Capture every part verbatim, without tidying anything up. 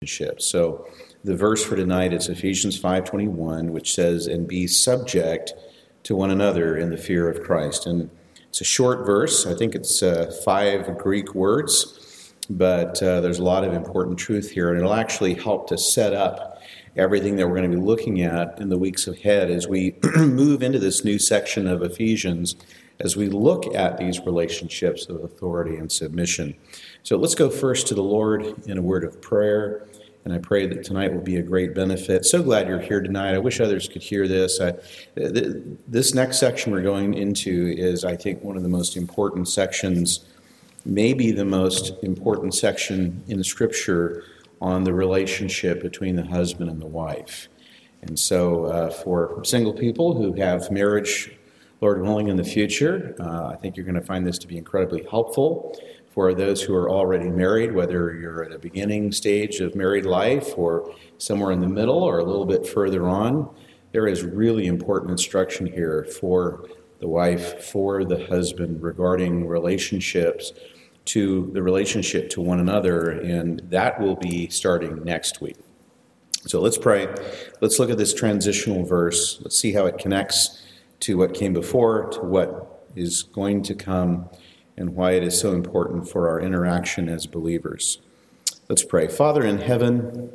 relationship. So the verse for tonight is Ephesians five twenty-one, which says, "And be subject to one another in the fear of Christ." And it's a short verse. I think it's uh, five Greek words, but uh, there's a lot of important truth here, and it'll actually help to set up everything that we're going to be looking at in the weeks ahead as we move into this new section of Ephesians, as we look at these relationships of authority and submission. So let's go first to the Lord in a word of prayer, and I pray that tonight will be a great benefit. So glad you're here tonight. I wish others could hear this. I, th- this next section we're going into is, I think, one of the most important sections, maybe the most important section in Scripture on the relationship between the husband and the wife. And so uh, for single people who have marriage, Lord willing, in the future, uh, I think you're going to find this to be incredibly helpful. For those who are already married, whether you're at a beginning stage of married life or somewhere in the middle or a little bit further on, there is really important instruction here for the wife, for the husband, regarding relationships to the relationship to one another, and that will be starting next week. So let's pray. Let's look at this transitional verse. Let's see how it connects to what came before, to what is going to come, and why it is so important for our interaction as believers. Let's pray. Father in heaven,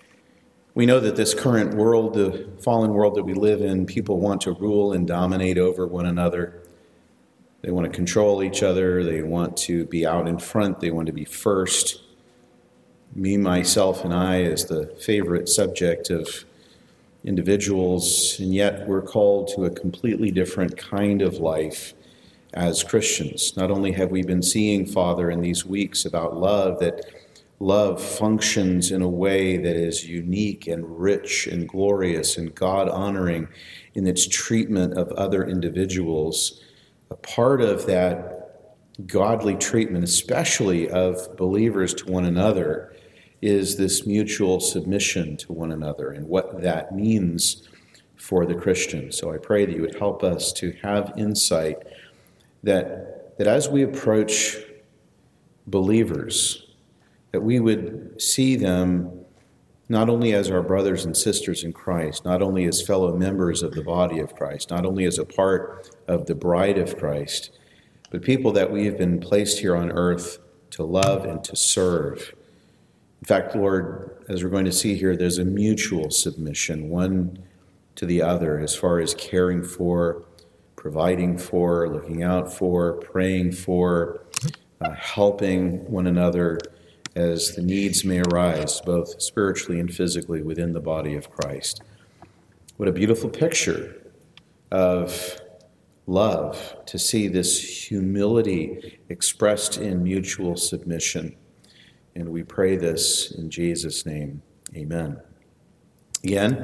we know that this current world, the fallen world that we live in, people want to rule and dominate over one another. They want to control each other. They want to be out in front. They want to be first. Me, myself, and I as the favorite subject of individuals, and yet we're called to a completely different kind of life as Christians. Not only have we been seeing, Father, in these weeks about love, that love functions in a way that is unique and rich and glorious and God-honoring in its treatment of other individuals. A part of that godly treatment, especially of believers to one another, is this mutual submission to one another and what that means for the Christian. So I pray that you would help us to have insight that, that as we approach believers, that we would see them not only as our brothers and sisters in Christ, not only as fellow members of the body of Christ, not only as a part of the bride of Christ, but people that we have been placed here on earth to love and to serve. In fact, Lord, as we're going to see here, there's a mutual submission, one to the other, as far as caring for, providing for, looking out for, praying for, uh, helping one another as the needs may arise, both spiritually and physically, within the body of Christ. What a beautiful picture of love, to see this humility expressed in mutual submission. And we pray this in Jesus' name. Amen. Again,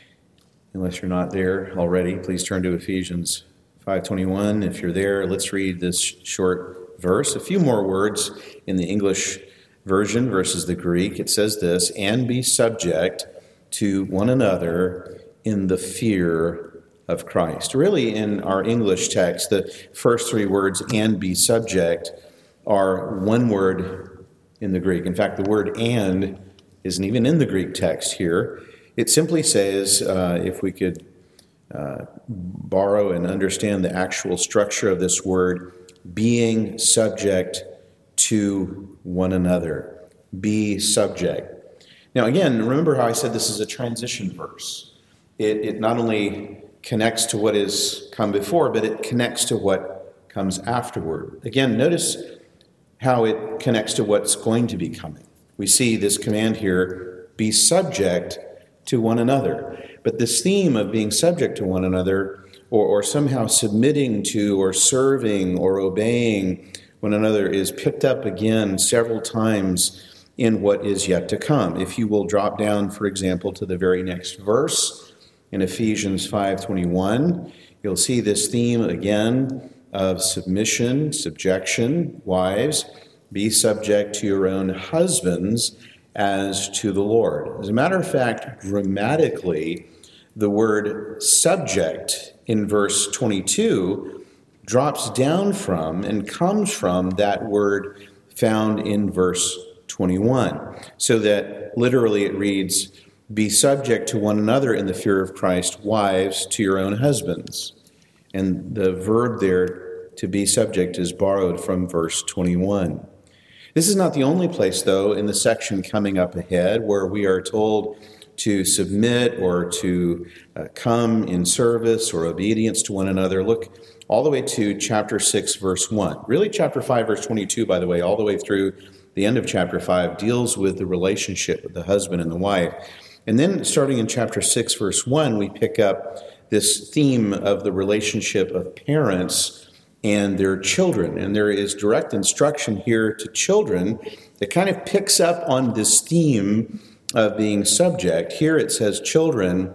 unless you're not there already, please turn to Ephesians five twenty-one. If you're there, let's read this short verse. A few more words in the English version versus the Greek. It says this: "And be subject to one another in the fear of Christ." Really, in our English text, the first three words, "and be subject," are one word in the Greek. In fact, the word "and" isn't even in the Greek text here. It simply says, uh, if we could uh, borrow and understand the actual structure of this word, being subject to one another. Be subject. Now, again, remember how I said this is a transition verse. It, it not only connects to what has come before, but it connects to what comes afterward. Again, notice how it connects to what's going to be coming. We see this command here, be subject to one another. But this theme of being subject to one another, or, or somehow submitting to or serving or obeying one another, is picked up again several times in what is yet to come. If you will drop down, for example, to the very next verse in Ephesians five twenty-one, you'll see this theme again of submission, subjection. Wives, be subject to your own husbands as to the Lord. As a matter of fact, grammatically, the word subject in verse twenty-two drops down from and comes from that word found in verse twenty-one. So that that literally it reads, "Be subject to one another in the fear of Christ, wives to your own husbands." And the verb there, to be subject, is borrowed from verse twenty-one. This is not the only place, though, in the section coming up ahead where we are told to submit or to uh, come in service or obedience to one another. Look all the way to chapter six, verse one. Really, chapter five, verse twenty-two, by the way, all the way through the end of chapter five, deals with the relationship with the husband and the wife. And then starting in chapter six, verse one, we pick up this theme of the relationship of parents and their children. And there is direct instruction here to children that kind of picks up on this theme of being subject. Here it says, "Children,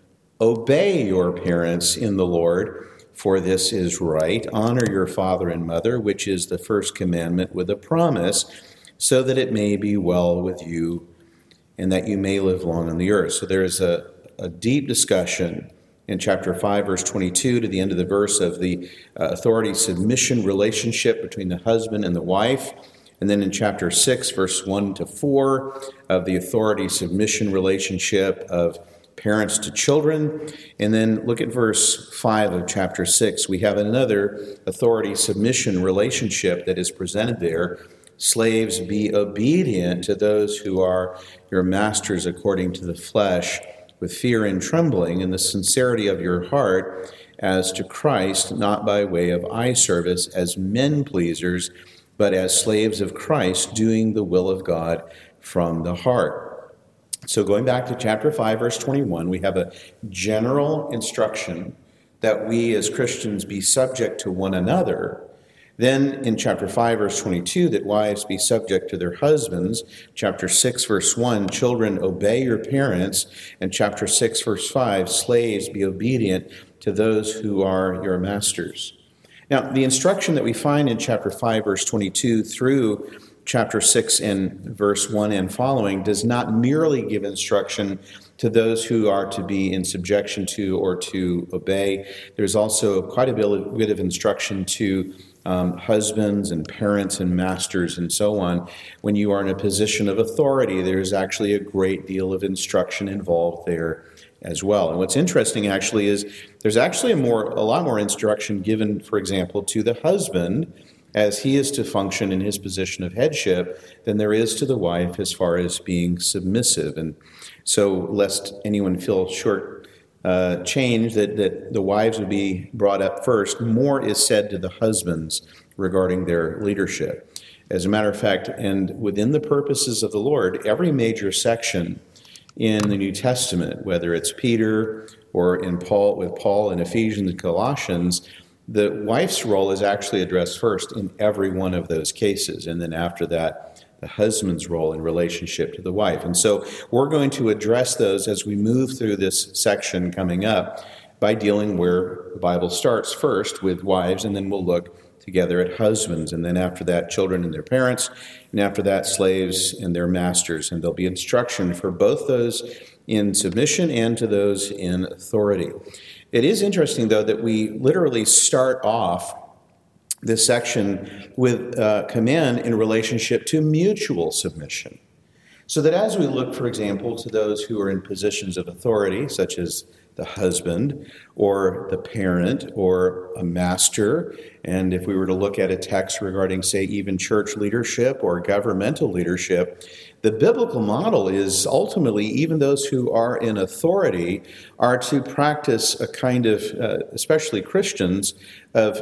obey your parents in the Lord, for this is right. Honor your father and mother, which is the first commandment with a promise, so that it may be well with you and that you may live long on the earth." So there is a, a deep discussion in chapter five, verse twenty-two, to the end of the verse, of the uh, authority-submission relationship between the husband and the wife. And then in chapter six, verse one to four, of the authority-submission relationship of parents to children. And then look at verse five of chapter six. We have another authority-submission relationship that is presented there. "Slaves, be obedient to those who are your masters according to the flesh, with fear and trembling, in the sincerity of your heart, as to Christ, not by way of eye service as men pleasers, but as slaves of Christ, doing the will of God from the heart." So going back to chapter five, verse twenty-one, we have a general instruction that we as Christians be subject to one another. Then in chapter five, verse twenty-two, that wives be subject to their husbands. Chapter six, verse one, "Children, obey your parents." And chapter six, verse five, "Slaves, be obedient to those who are your masters." Now, the instruction that we find in chapter five, verse twenty-two through chapter six and verse one and following does not merely give instruction to those who are to be in subjection to or to obey. There's also quite a bit of instruction to Um, husbands and parents and masters and so on. When you are in a position of authority, there's actually a great deal of instruction involved there as well. And what's interesting actually is there's actually a more a lot more instruction given, for example, to the husband as he is to function in his position of headship than there is to the wife as far as being submissive. And so lest anyone feel short Uh, change that, that the wives would be brought up first, more is said to the husbands regarding their leadership. As a matter of fact, and within the purposes of the Lord, every major section in the New Testament, whether it's Peter or in Paul with Paul in Ephesians and Colossians, the wife's role is actually addressed first in every one of those cases, and then after that, the husband's role in relationship to the wife. And so we're going to address those as we move through this section coming up by dealing where the Bible starts first with wives, and then we'll look together at husbands, and then after that, children and their parents, and after that, slaves and their masters. And there'll be instruction for both those in submission and to those in authority. It is interesting, though, that we literally start off this section with uh, command in relationship to mutual submission. So that as we look, for example, to those who are in positions of authority, such as the husband or the parent or a master, and if we were to look at a text regarding, say, even church leadership or governmental leadership, the biblical model is ultimately even those who are in authority are to practice a kind of, uh, especially Christians, of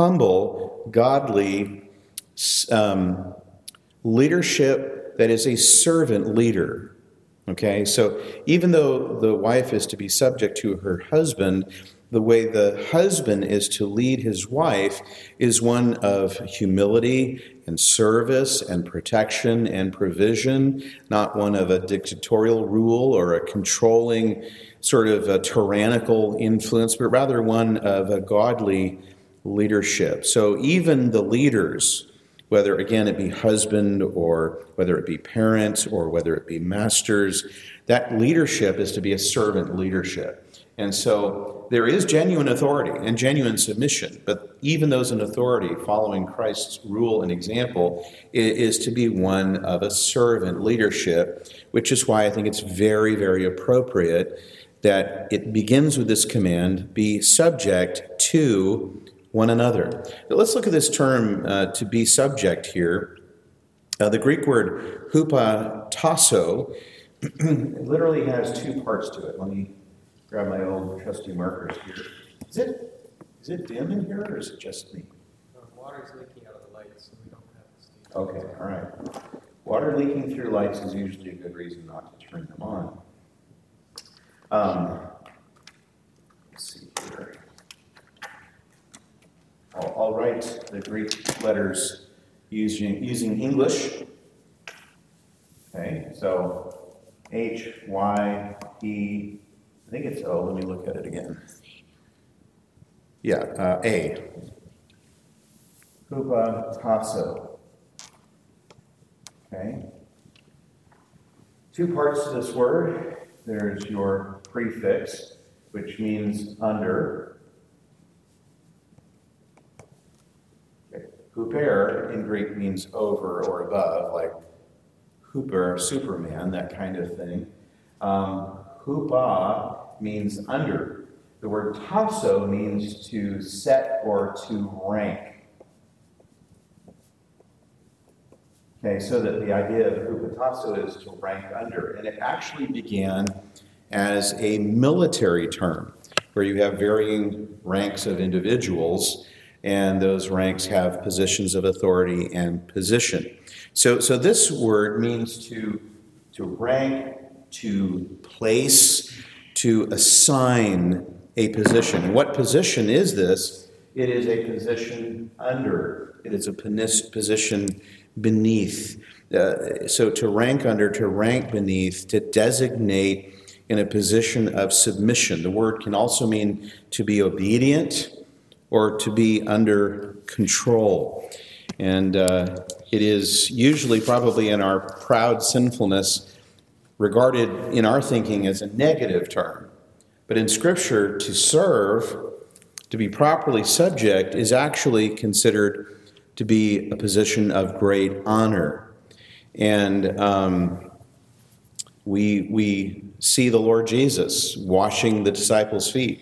humble, godly um, leadership that is a servant leader. Okay, so even though the wife is to be subject to her husband, the way the husband is to lead his wife is one of humility and service and protection and provision, not one of a dictatorial rule or a controlling sort of a tyrannical influence, but rather one of a godly leadership. So even the leaders, whether, again, it be husband or whether it be parents or whether it be masters, that leadership is to be a servant leadership. And so there is genuine authority and genuine submission, but even those in authority following Christ's rule and example is to be one of a servant leadership, which is why I think it's very, very appropriate that it begins with this command, be subject to one another. But let's look at this term, uh, to be subject here. Uh, the Greek word hupotasso literally has two parts to it. Let me grab my old trusty markers here. Is it is it dim in here, or is it just me? No, water's leaking out of the lights, so we don't have to see. Okay, all right. Water leaking through lights is usually a good reason not to turn them on. Um, let's see here. I'll, I'll write the Greek letters using using English. Okay, so H, Y, E, I think it's O. Let me look at it again. Yeah, uh, A. Hupotasso. Okay. Two parts to this word. There's your prefix, which means under. Okay. Huper in Greek means over or above, like Hooper, Superman, that kind of thing. Um, hupa means under. The word tasso means to set or to rank. Okay, so that the idea of hupotasso is to rank under. And it actually began as a military term, where you have varying ranks of individuals, and those ranks have positions of authority and position. So, so this word means to, to rank, to place, to assign a position. And what position is this? It is a position under. It is a position beneath. Uh, so to rank under, to rank beneath, to designate in a position of submission. The word can also mean to be obedient or to be under control. And uh, it is usually, probably in our proud sinfulness, regarded in our thinking as a negative term. But in Scripture, to serve, to be properly subject, is actually considered to be a position of great honor. And um, we we see the Lord Jesus washing the disciples' feet.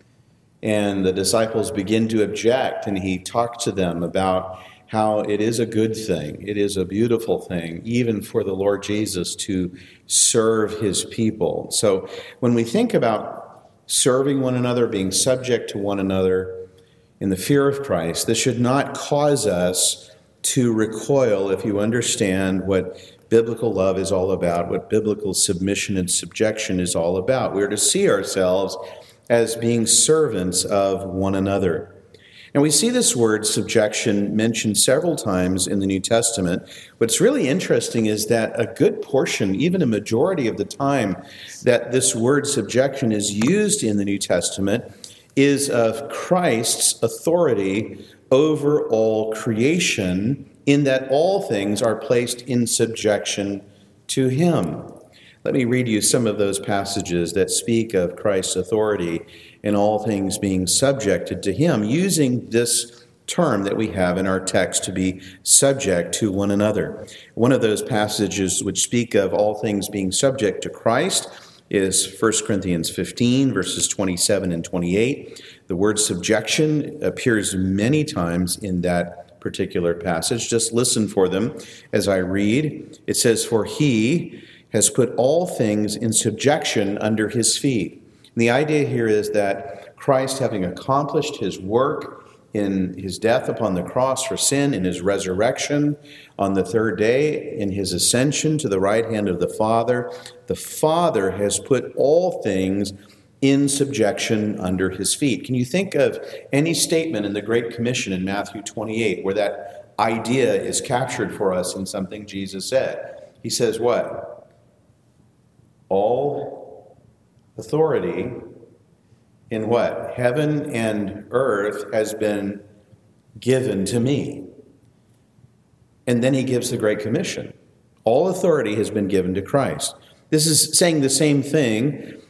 And the disciples begin to object, and he talked to them about how it is a good thing, it is a beautiful thing, even for the Lord Jesus to serve his people. So when we think about serving one another, being subject to one another in the fear of Christ, this should not cause us to recoil if you understand what biblical love is all about, what biblical submission and subjection is all about. We are to see ourselves as being servants of one another. And we see this word subjection mentioned several times in the New Testament. What's really interesting is that a good portion, even a majority of the time that this word subjection is used in the New Testament, is of Christ's authority over all creation, in that all things are placed in subjection to him. Let me read you some of those passages that speak of Christ's authority in all things being subjected to him, using this term that we have in our text, to be subject to one another. One of those passages which speak of all things being subject to Christ is First Corinthians fifteen, verses twenty-seven and twenty-eight. The word subjection appears many times in that particular passage. Just listen for them as I read. It says, "For he has put all things in subjection under his feet." And the idea here is that Christ, having accomplished his work in his death upon the cross for sin, in his resurrection on the third day, in his ascension to the right hand of the Father, the Father has put all things in subjection under his feet. Can you think of any statement in the Great Commission in Matthew twenty-eight where that idea is captured for us in something Jesus said? He says what? All authority in what? Heaven and earth has been given to me. And then he gives the Great Commission. All authority has been given to Christ. This is saying the same thing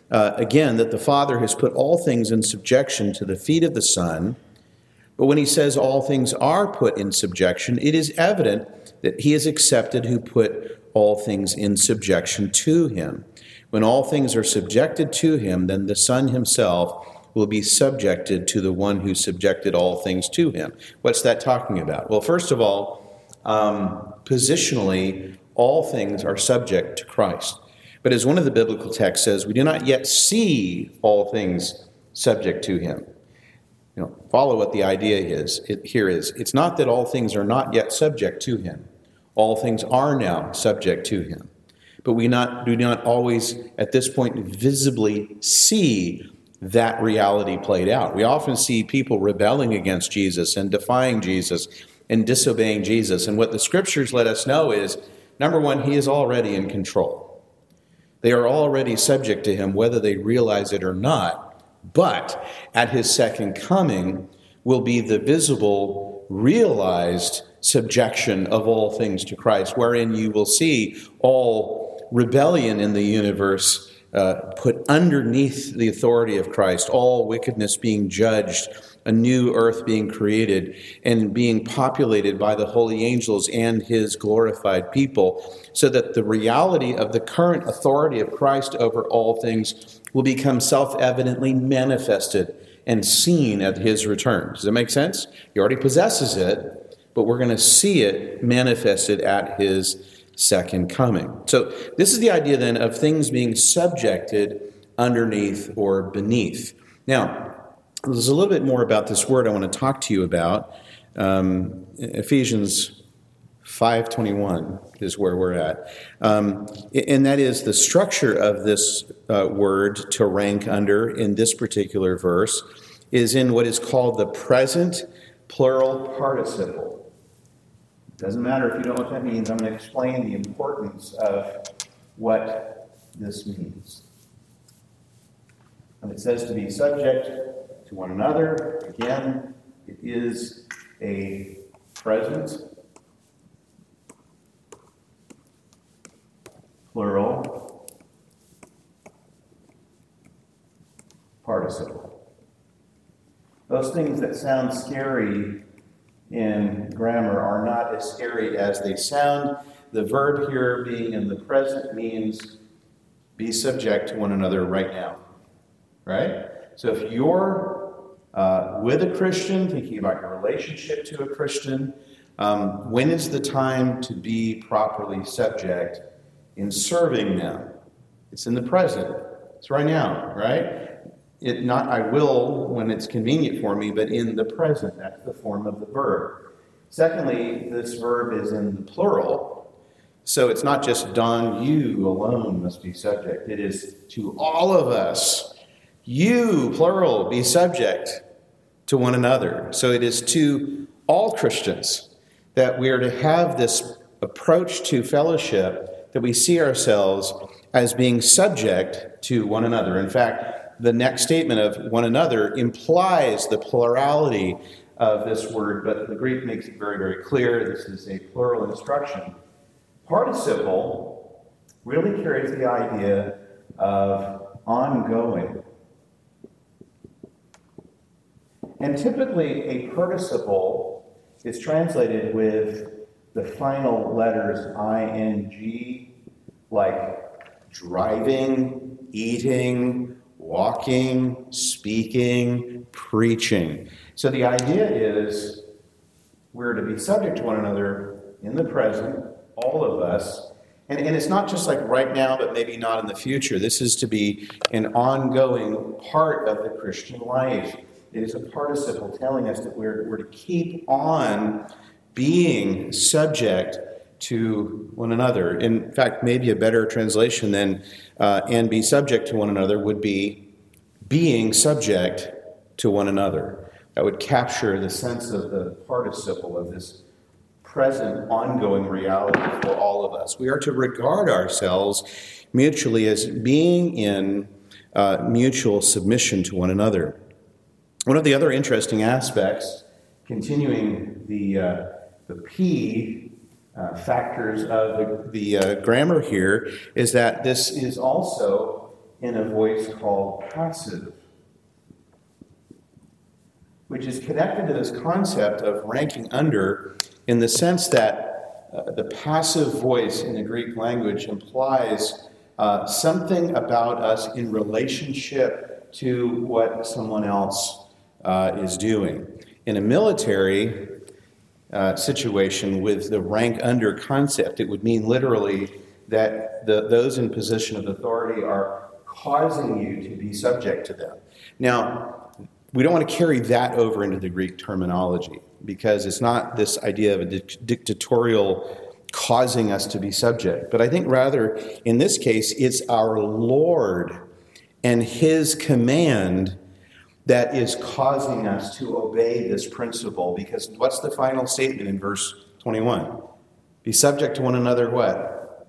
uh, again, that the Father has put all things in subjection to the feet of the Son. But when he says all things are put in subjection, it is evident that he is accepted who put all things in subjection to him. When all things are subjected to him, then the Son himself will be subjected to the one who subjected all things to him. What's that talking about? Well, first of all, um, positionally, all things are subject to Christ. But as one of the biblical texts says, we do not yet see all things subject to him. You know, follow what the idea is. It, here is, it's not that all things are not yet subject to him. All things are now subject to him. But we not, do not always, at this point, visibly see that reality played out. We often see people rebelling against Jesus and defying Jesus and disobeying Jesus. And what the scriptures let us know is, number one, he is already in control. They are already subject to him, whether they realize it or not. But at his second coming will be the visible, realized subjection of all things to Christ, wherein you will see all rebellion in the universe uh, put underneath the authority of Christ, all wickedness being judged, a new earth being created and being populated by the holy angels and his glorified people, so that the reality of the current authority of Christ over all things will become self-evidently manifested and seen at his return. Does that make sense? He already possesses it, but we're going to see it manifested at his second coming. So this is the idea then of things being subjected underneath or beneath. Now, there's a little bit more about this word I want to talk to you about. Um, Ephesians five twenty-one is where we're at. Um, and that is the structure of this uh, word to rank under in this particular verse is in what is called the present plural participle. Doesn't matter if you don't know what that means. I'm going to explain the importance of what this means. When it says to be subject to one another, again, it is a present plural participle. Those things that sound scary in grammar are not as scary as they sound. The verb here being in the present means be subject to one another right now. Right? So if you're uh, with a Christian, thinking about your relationship to a Christian, um, when is the time to be properly subject in serving them? It's in the present. It's right now, right? It not I will when it's convenient for me, but in the present. That's the form of the verb. Secondly, this verb is in the plural. So it's not just Don, you alone must be subject. It is to all of us. You, plural, be subject to one another. So it is to all Christians that we are to have this approach to fellowship, that we see ourselves as being subject to one another. In fact, the next statement of one another implies the plurality of this word, but the Greek makes it very, very clear. This is a plural instruction. Participle really carries the idea of ongoing. And typically, a participle is translated with the final letters ing, like driving, eating, walking, speaking, preaching. So the idea is we're to be subject to one another in the present, all of us. And, and it's not just like right now, but maybe not in the future. This is to be an ongoing part of the Christian life. It is a participle telling us that we're, we're to keep on being subject to one another. In fact, maybe a better translation than uh, and be subject to one another would be being subject to one another. That would capture the sense of the participle of this present, ongoing reality for all of us. We are to regard ourselves mutually as being in uh, mutual submission to one another. One of the other interesting aspects, continuing the uh, the P uh, factors of the, the uh, grammar here, is that this is also in a voice called passive, which is connected to this concept of ranking under in the sense that uh, the passive voice in the Greek language implies uh, something about us in relationship to what someone else uh, is doing. In a military uh, situation with the rank under concept, it would mean literally that the, those in position of authority are causing you to be subject to them. Now, we don't want to carry that over into the Greek terminology because it's not this idea of a di- dictatorial causing us to be subject. But I think rather, in this case, it's our Lord and his command that is causing us to obey this principle. Because what's the final statement in verse twenty-one? Be subject to one another, what?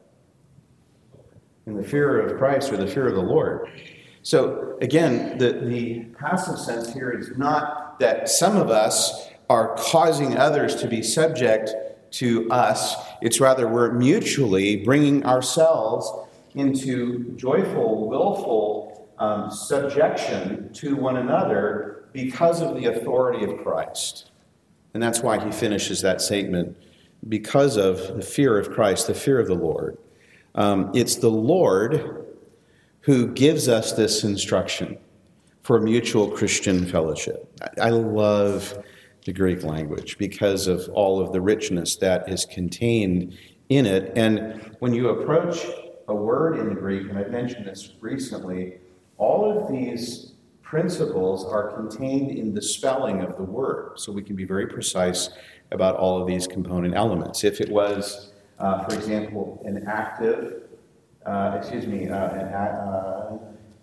In the fear of Christ or the fear of the Lord. So again, the, the passive sense here is not that some of us are causing others to be subject to us. It's rather we're mutually bringing ourselves into joyful, willful um, subjection to one another because of the authority of Christ. And that's why he finishes that statement, because of the fear of Christ, the fear of the Lord. Um, it's the Lord who gives us this instruction for mutual Christian fellowship. I, I love the Greek language because of all of the richness that is contained in it. And when you approach a word in the Greek, and I've mentioned this recently, all of these principles are contained in the spelling of the word. So we can be very precise about all of these component elements. If it was, uh, for example, an active, uh, excuse me, uh, an uh,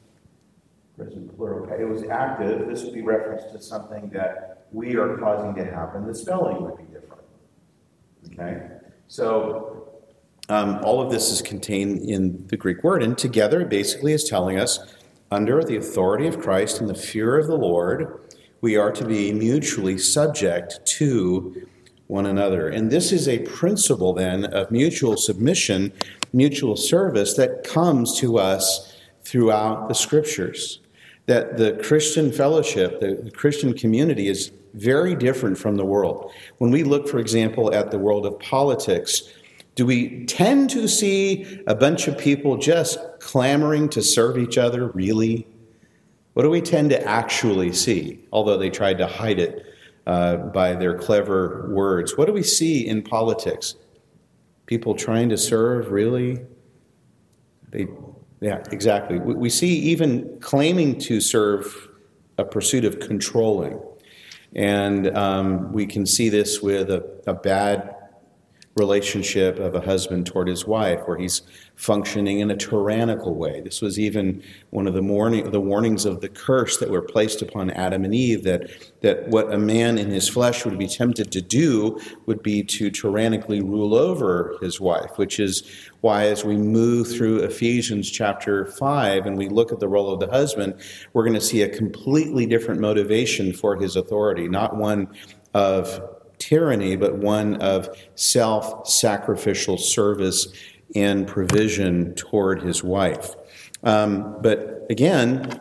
present plural, it was active, this would be reference to something that we are causing to happen. The spelling would be different. Okay? So um, all of this is contained in the Greek word, and together it basically is telling us, under the authority of Christ and the fear of the Lord, we are to be mutually subject to one another. And this is a principle then of mutual submission, mutual service that comes to us throughout the Scriptures. That the Christian fellowship, the, the Christian community is very different from the world. When we look, for example, at the world of politics, do we tend to see a bunch of people just clamoring to serve each other, really? What do we tend to actually see, although they tried to hide it uh, by their clever words? What do we see in politics? People trying to serve, really? They, yeah, exactly. We, we see even claiming to serve a pursuit of controlling. And um, we can see this with a, a bad relationship of a husband toward his wife, where he's functioning in a tyrannical way. This was even one of the, warning, the warnings of the curse that were placed upon Adam and Eve, that, that what a man in his flesh would be tempted to do would be to tyrannically rule over his wife, which is why as we move through Ephesians chapter five and we look at the role of the husband, we're going to see a completely different motivation for his authority, not one of tyranny, but one of self-sacrificial service and provision toward his wife. Um, but again,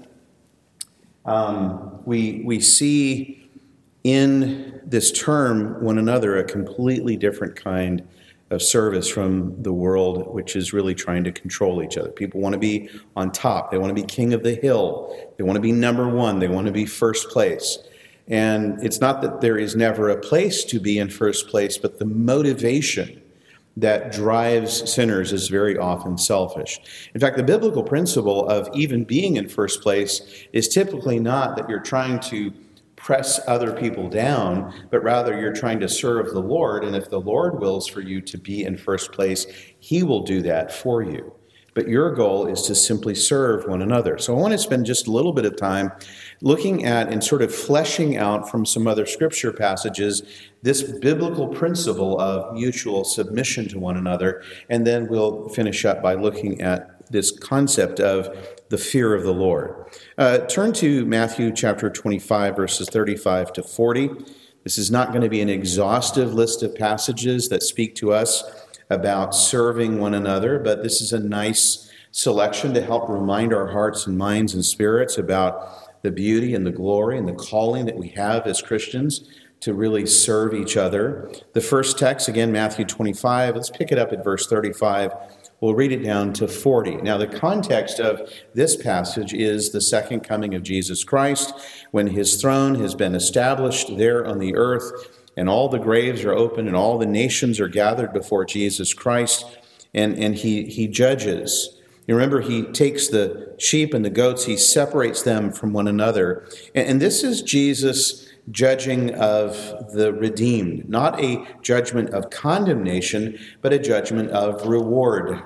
um, we we see in this term one another a completely different kind of service from the world, which is really trying to control each other. People want to be on top. They want to be king of the hill. They want to be number one. They want to be first place. And it's not that there is never a place to be in first place, but the motivation that drives sinners is very often selfish. In fact, the biblical principle of even being in first place is typically not that you're trying to press other people down, but rather you're trying to serve the Lord. And if the Lord wills for you to be in first place, he will do that for you. But your goal is to simply serve one another. So I want to spend just a little bit of time looking at and sort of fleshing out from some other scripture passages this biblical principle of mutual submission to one another. And then we'll finish up by looking at this concept of the fear of the Lord. Uh, turn to Matthew chapter twenty-five, verses thirty-five to forty. This is not going to be an exhaustive list of passages that speak to us about serving one another, but this is a nice selection to help remind our hearts and minds and spirits about the beauty and the glory and the calling that we have as Christians to really serve each other. The first text, again, Matthew twenty-five, let's pick it up at verse thirty-five. We'll read it down to forty. Now, the context of this passage is the second coming of Jesus Christ, when his throne has been established there on the earth, and all the graves are open, and all the nations are gathered before Jesus Christ, and, and he, he judges. You remember, he takes the sheep and the goats, he separates them from one another. And, and this is Jesus' judging of the redeemed, not a judgment of condemnation, but a judgment of reward.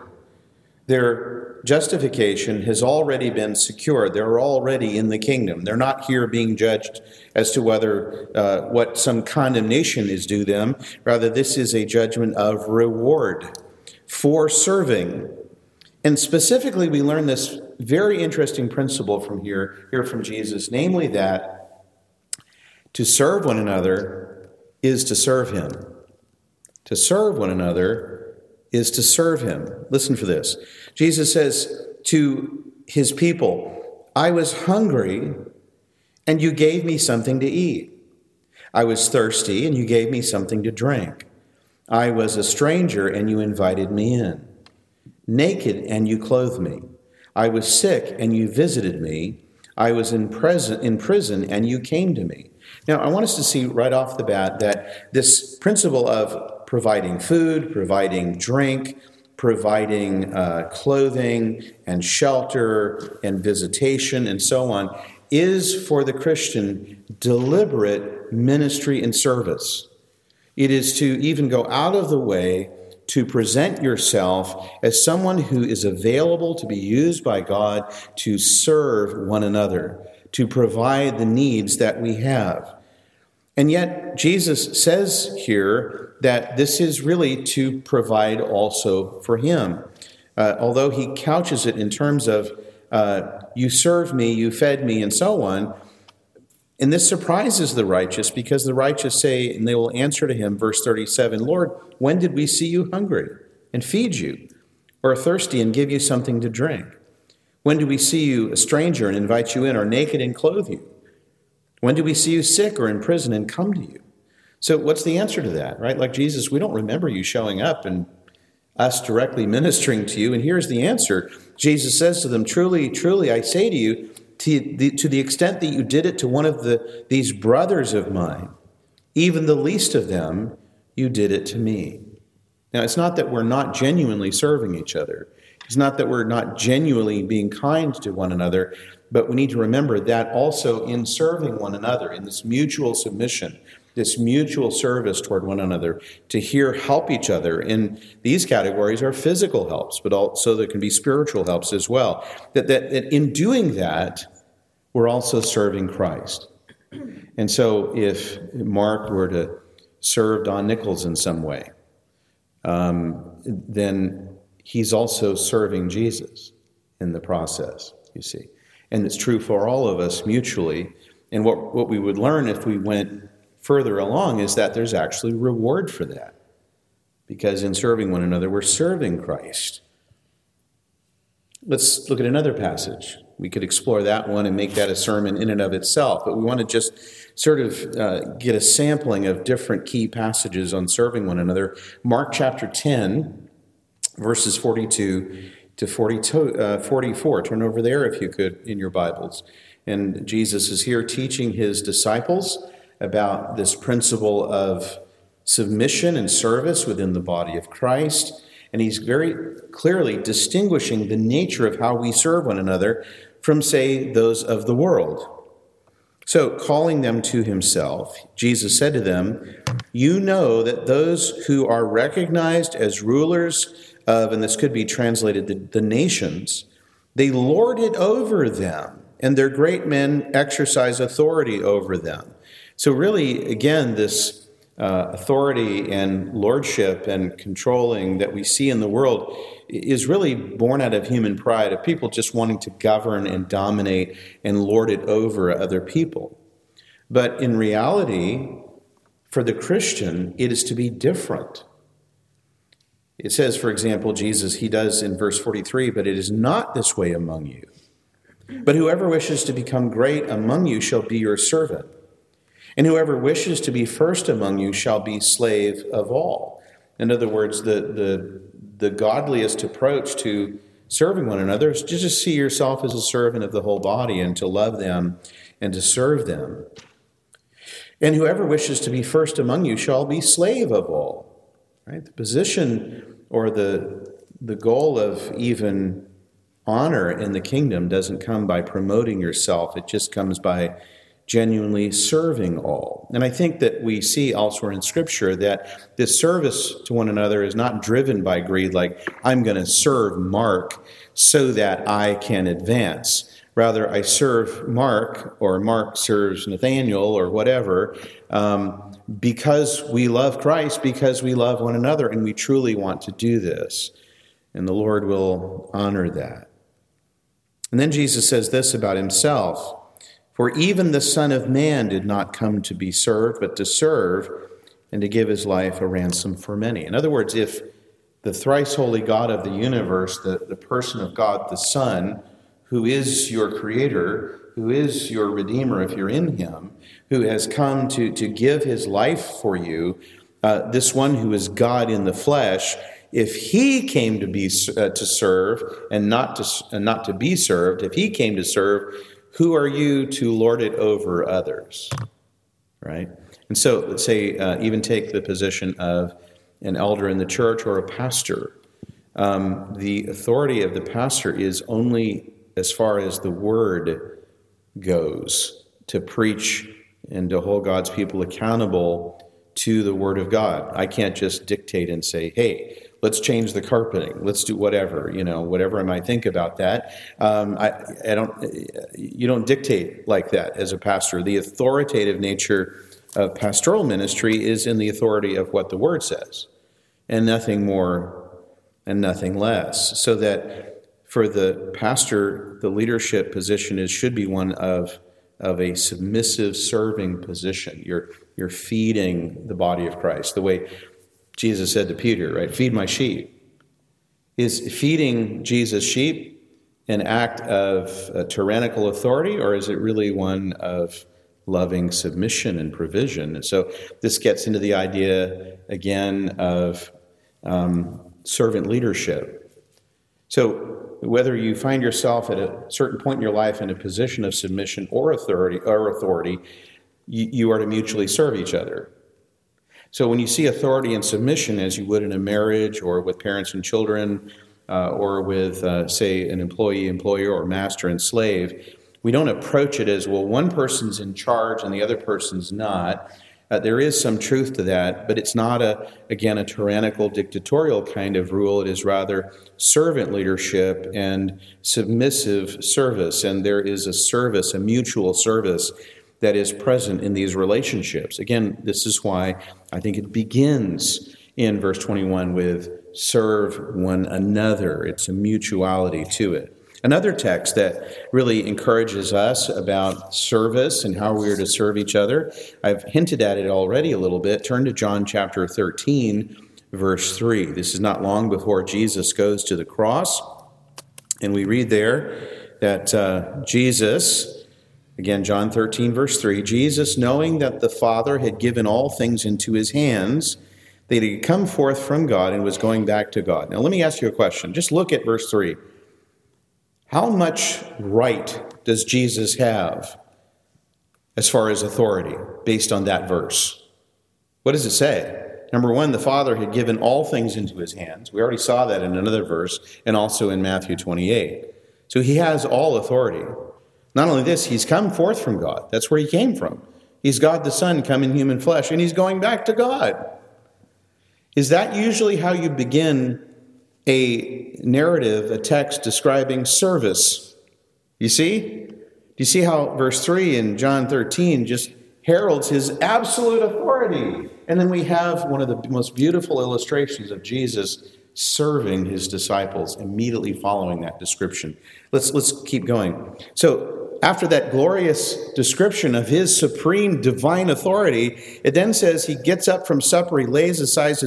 Their justification has already been secured. They're already in the kingdom. They're not here being judged as to whether uh, what some condemnation is due them. Rather, this is a judgment of reward for serving. And specifically, we learn this very interesting principle from here, here from Jesus, namely that to serve one another is to serve him. To serve one another is to serve him. Listen for this. Jesus says to his people, I was hungry, and you gave me something to eat. I was thirsty, and you gave me something to drink. I was a stranger, and you invited me in. Naked, and you clothed me. I was sick, and you visited me. I was in prison, in prison, and you came to me. Now, I want us to see right off the bat that this principle of providing food, providing drink, providing uh, clothing and shelter and visitation and so on is for the Christian deliberate ministry and service. It is to even go out of the way to present yourself as someone who is available to be used by God to serve one another, to provide the needs that we have. And yet, Jesus says here that this is really to provide also for him. Uh, although he couches it in terms of, uh, you served me, you fed me, and so on. And this surprises the righteous, because the righteous say, and they will answer to him, verse thirty-seven, Lord, when did we see you hungry and feed you, or thirsty and give you something to drink? When do we see you a stranger and invite you in, or naked and clothe you? When do we see you sick or in prison and come to you? So what's the answer to that, right? Like Jesus, we don't remember you showing up and us directly ministering to you. And here's the answer. Jesus says to them, truly, truly, I say to you, to the, to the extent that you did it to one of the these brothers of mine, even the least of them, you did it to me. Now, it's not that we're not genuinely serving each other. It's not that we're not genuinely being kind to one another, but we need to remember that also in serving one another, in this mutual submission, this mutual service toward one another, to here help each other. In these categories are physical helps, but also there can be spiritual helps as well. That, that, that in doing that, we're also serving Christ. And so if Mark were to serve Don Nichols in some way, um, then he's also serving Jesus in the process, you see. And it's true for all of us mutually. And what, what we would learn if we went further along is that there's actually reward for that. Because in serving one another, we're serving Christ. Let's look at another passage. We could explore that one and make that a sermon in and of itself. But we want to just sort of uh, get a sampling of different key passages on serving one another. Mark chapter ten, verses forty-two to forty-two, uh, forty-four. Turn over there if you could in your Bibles. And Jesus is here teaching his disciples about this principle of submission and service within the body of Christ. And he's very clearly distinguishing the nature of how we serve one another from, say, those of the world. So, calling them to himself, Jesus said to them, you know that those who are recognized as rulers of, and this could be translated, the, the nations, they lord it over them, and their great men exercise authority over them. So really, again, this uh, authority and lordship and controlling that we see in the world is really born out of human pride, of people just wanting to govern and dominate and lord it over other people. But in reality, for the Christian, it is to be different. It says, for example, Jesus, he does in verse forty-three, but it is not this way among you. But whoever wishes to become great among you shall be your servant. And whoever wishes to be first among you shall be slave of all. In other words, the, the, the godliest approach to serving one another is just to see yourself as a servant of the whole body and to love them and to serve them. And whoever wishes to be first among you shall be slave of all. Right? The position or the, the goal of even honor in the kingdom doesn't come by promoting yourself. It just comes by genuinely serving all. And I think that we see elsewhere in Scripture that this service to one another is not driven by greed, like I'm going to serve Mark so that I can advance. Rather, I serve Mark, or Mark serves Nathaniel, or whatever, um, because we love Christ, because we love one another, and we truly want to do this. And the Lord will honor that. And then Jesus says this about himself: for even the Son of Man did not come to be served, but to serve and to give his life a ransom for many. In other words, if the thrice holy God of the universe, the, the person of God, the Son, who is your creator, who is your redeemer if you're in him, who has come to, to give his life for you, uh, this one who is God in the flesh, if he came to be uh, to serve and not to, and not to be served, if he came to serve, who are you to lord it over others, right? And so, let's say, uh, even take the position of an elder in the church or a pastor. Um, the authority of the pastor is only as far as the word goes, to preach and to hold God's people accountable to the word of God. I can't just dictate and say, hey, let's change the carpeting. Let's do whatever, you know, whatever I might think about that. Um, I, I don't. You don't dictate like that as a pastor. The authoritative nature of pastoral ministry is in the authority of what the Word says, and nothing more and nothing less. So that for the pastor, the leadership position is should be one of of a submissive, serving position. You're you're feeding the body of Christ the way Jesus said to Peter, right? Feed my sheep. Is feeding Jesus' sheep an act of a tyrannical authority, or is it really one of loving submission and provision? And so this gets into the idea, again, of um, servant leadership. So whether you find yourself at a certain point in your life in a position of submission or authority, or authority, you, you are to mutually serve each other. So when you see authority and submission, as you would in a marriage or with parents and children, uh, or with, uh, say, an employee, employer, or master and slave, we don't approach it as, well, one person's in charge and the other person's not. Uh, there is some truth to that, but it's not, a again, a tyrannical, dictatorial kind of rule. It is rather servant leadership and submissive service. And there is a service, a mutual service that is present in these relationships. Again, this is why I think it begins in verse twenty-one with serve one another. It's a mutuality to it. Another text that really encourages us about service and how we are to serve each other, I've hinted at it already a little bit. Turn to John chapter thirteen, verse three. This is not long before Jesus goes to the cross. And we read there that uh, Jesus, again, John thirteen, verse three, Jesus, knowing that the Father had given all things into his hands, that he had come forth from God and was going back to God. Now, let me ask you a question. Just look at verse three. How much right does Jesus have as far as authority based on that verse? What does it say? Number one, the Father had given all things into his hands. We already saw that in another verse and also in Matthew twenty-eight. So he has all authority. Not only this, he's come forth from God. That's where he came from. He's God the Son come in human flesh, and he's going back to God. Is that usually how you begin a narrative, a text describing service? You see? Do you see how verse three in John thirteen just heralds his absolute authority? And then we have one of the most beautiful illustrations of Jesus serving his disciples immediately following that description. Let's, let's keep going. So after that glorious description of his supreme divine authority, it then says he gets up from supper, he lays aside his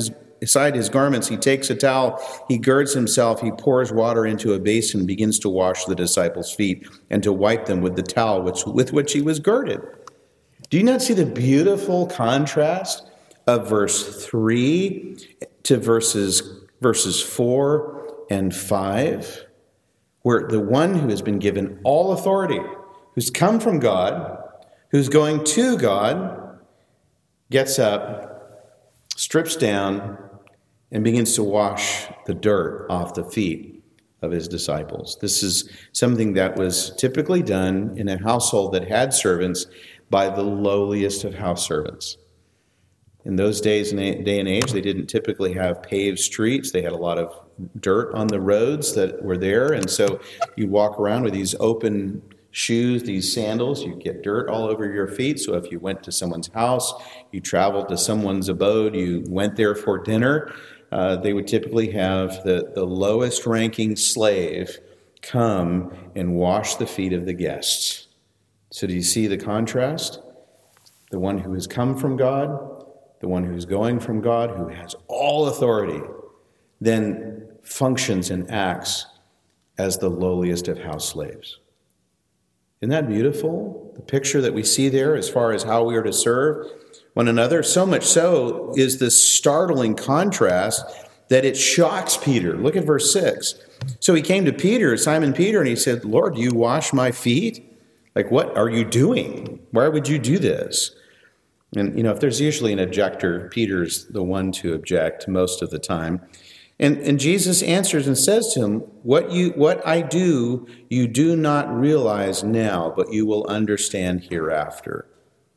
aside his garments, he takes a towel, he girds himself, he pours water into a basin and begins to wash the disciples' feet and to wipe them with the towel which, with which he was girded. Do you not see the beautiful contrast of verse three to verses, verses four and five, where the one who has been given all authority, who's come from God, who's going to God, gets up, strips down, and begins to wash the dirt off the feet of his disciples. This is something that was typically done in a household that had servants by the lowliest of house servants. In those days and day and age, they didn't typically have paved streets. They had a lot of dirt on the roads that were there, and so you'd walk around with these open shoes, these sandals, you get dirt all over your feet. So if you went to someone's house, you traveled to someone's abode, you went there for dinner, uh, they would typically have the, the lowest ranking slave come and wash the feet of the guests. So do you see the contrast? The one who has come from God, the one who's going from God, who has all authority, then functions and acts as the lowliest of house slaves. Isn't that beautiful? The picture that we see there as far as how we are to serve one another. So much so is this startling contrast that it shocks Peter. Look at verse six. So he came to Peter, Simon Peter, and he said, Lord, do you wash my feet? Like, what are you doing? Why would you do this? And, you know, if there's usually an objector, Peter's the one to object most of the time. And, and Jesus answers and says to him, what you what I do, you do not realize now, but you will understand hereafter.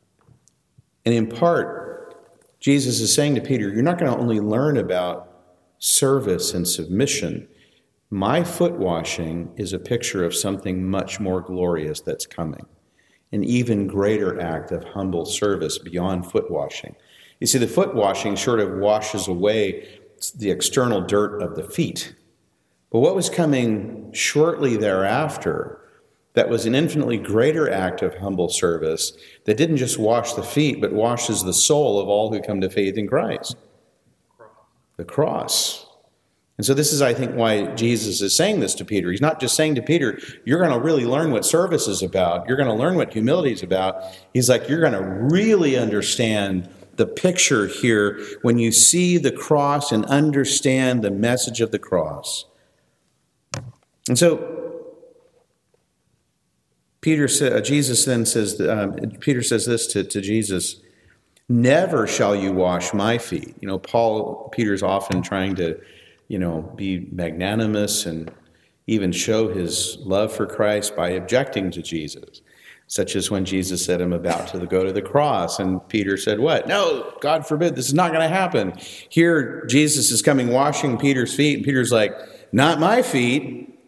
And in part, Jesus is saying to Peter, you're not going to only learn about service and submission. My foot washing is a picture of something much more glorious that's coming. An even greater act of humble service beyond foot washing. You see, the foot washing sort of washes away the external dirt of the feet. But what was coming shortly thereafter that was an infinitely greater act of humble service that didn't just wash the feet, but washes the soul of all who come to faith in Christ? The cross. And so this is, I think, why Jesus is saying this to Peter. He's not just saying to Peter, you're going to really learn what service is about. You're going to learn what humility is about. He's like, you're going to really understand the picture here when you see the cross and understand the message of the cross. And so Peter said, Jesus then says, um, Peter says this to, to Jesus, never shall you wash my feet. You know, Paul, Peter's often trying to, you know, be magnanimous and even show his love for Christ by objecting to Jesus. Such as when Jesus said, I'm about to go to the cross. And Peter said, what? No, God forbid, this is not going to happen. Here, Jesus is coming washing Peter's feet. And Peter's like, not my feet.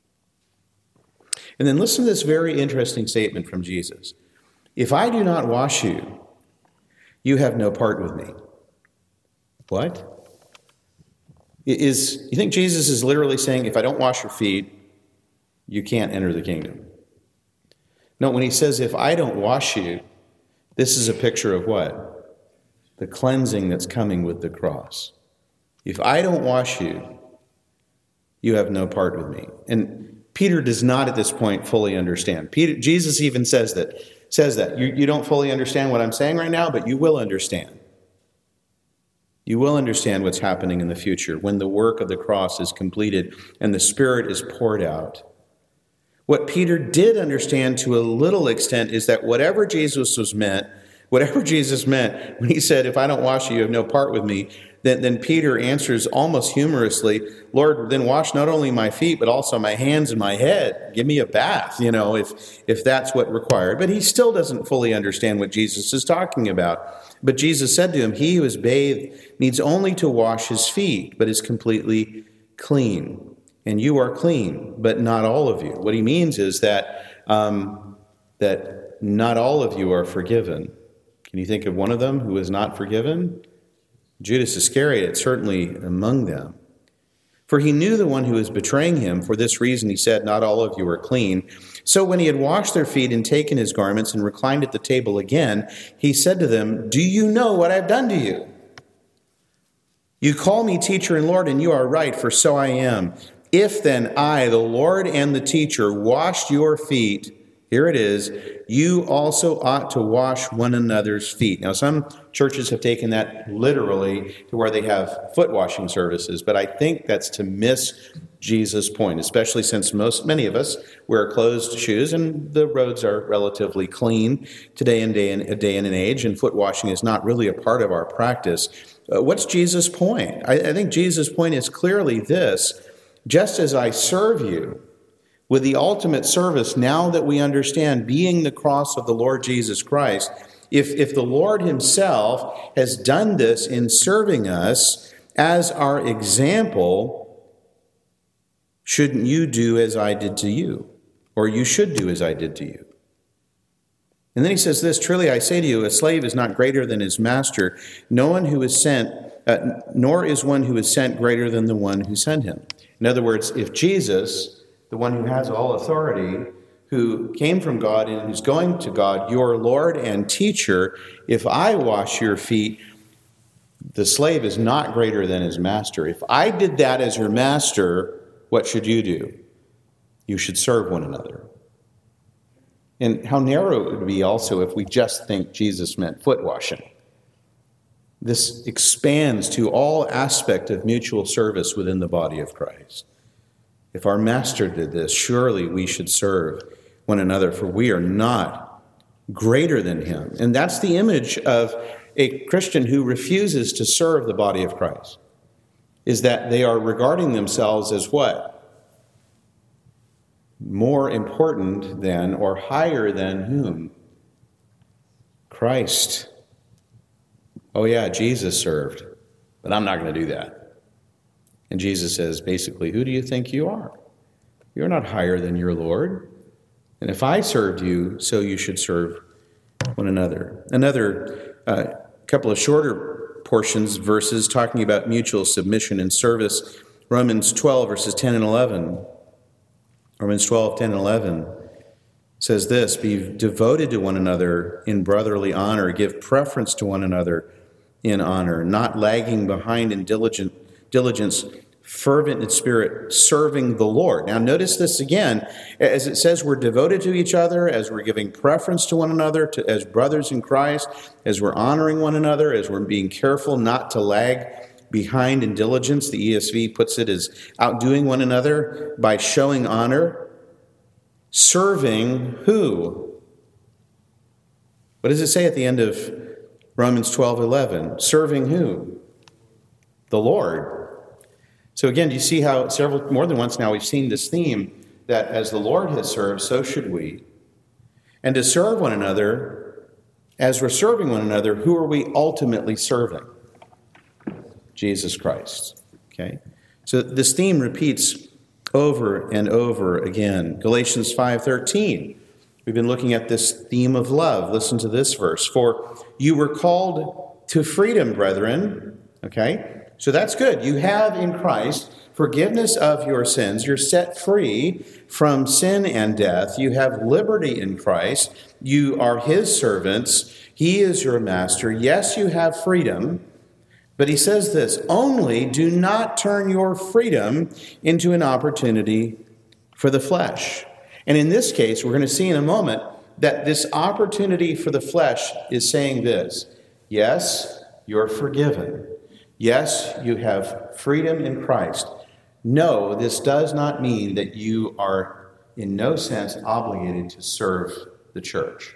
And then listen to this very interesting statement from Jesus. If I do not wash you, you have no part with me. What? Is, you think Jesus is literally saying, if I don't wash your feet, you can't enter the kingdom? No, when he says, if I don't wash you, this is a picture of what? The cleansing that's coming with the cross. If I don't wash you, you have no part with me. And Peter does not at this point fully understand. Peter, Jesus even says that, says that. You, you don't fully understand what I'm saying right now, but you will understand. You will understand what's happening in the future when the work of the cross is completed and the Spirit is poured out. What Peter did understand to a little extent is that whatever Jesus was meant, whatever Jesus meant when he said, if I don't wash you, you have no part with me, then, then Peter answers almost humorously, Lord, then wash not only my feet, but also my hands and my head. Give me a bath, you know, if, if that's what required. But he still doesn't fully understand what Jesus is talking about. But Jesus said to him, he who is bathed needs only to wash his feet, but is completely clean. And you are clean, but not all of you. What he means is that um, that not all of you are forgiven. Can you think of one of them who is not forgiven? Judas Iscariot, certainly among them. For he knew the one who was betraying him. For this reason he said, not all of you are clean. So when he had washed their feet and taken his garments and reclined at the table again, he said to them, do you know what I've done to you? You call me teacher and Lord, and you are right, for so I am. If then I, the Lord and the teacher, washed your feet, here it is, you also ought to wash one another's feet. Now, some churches have taken that literally to where they have foot washing services, but I think that's to miss Jesus' point, especially since most, many of us wear closed shoes and the roads are relatively clean today and day and day and an age, and foot washing is not really a part of our practice. Uh, what's Jesus' point? I, I think Jesus' point is clearly this: just as I serve you with the ultimate service, now that we understand being the cross of the Lord Jesus Christ, if, if the Lord himself has done this in serving us as our example, shouldn't you do as I did to you? Or you should do as I did to you. And then he says this, truly I say to you, a slave is not greater than his master. No one who is sent, uh, nor is one who is sent greater than the one who sent him. In other words, if Jesus, the one who has all authority, who came from God and who's going to God, your Lord and teacher, if I wash your feet, the slave is not greater than his master. If I did that as your master, what should you do? You should serve one another. And how narrow it would be also if we just think Jesus meant foot washing. This expands to all aspect of mutual service within the body of Christ. If our master did this, surely we should serve one another, for we are not greater than him. And that's the image of a Christian who refuses to serve the body of Christ, is that they are regarding themselves as what? More important than or higher than whom? Christ. Oh yeah, Jesus served, but I'm not going to do that. And Jesus says, basically, who do you think you are? You're not higher than your Lord. And if I served you, so you should serve one another. Another uh, couple of shorter portions, verses, talking about mutual submission and service. Romans twelve, verses ten and eleven. Romans twelve, ten and eleven says this, be devoted to one another in brotherly honor. Give preference to one another in honor, not lagging behind in diligent diligence, fervent in spirit, serving the Lord. Now notice this again, as it says we're devoted to each other, as we're giving preference to one another, to, as brothers in Christ, as we're honoring one another, as we're being careful not to lag behind in diligence. The E S V puts it as outdoing one another by showing honor. Serving who? What does it say at the end of Romans twelve eleven? Serving who? The Lord. So again, do you see how several, more than once now, we've seen this theme that as the Lord has served, so should we. And to serve one another, as we're serving one another, who are we ultimately serving? Jesus Christ. Okay? So this theme repeats over and over again. Galatians five thirteen. We've been looking at this theme of love. Listen to this verse. For you were called to freedom, brethren. Okay? So that's good. You have in Christ forgiveness of your sins. You're set free from sin and death. You have liberty in Christ. You are his servants. He is your master. Yes, you have freedom. But he says this, only do not turn your freedom into an opportunity for the flesh. And in this case, we're going to see in a moment that this opportunity for the flesh is saying this, yes, you're forgiven. Yes, you have freedom in Christ. No, this does not mean that you are in no sense obligated to serve the church.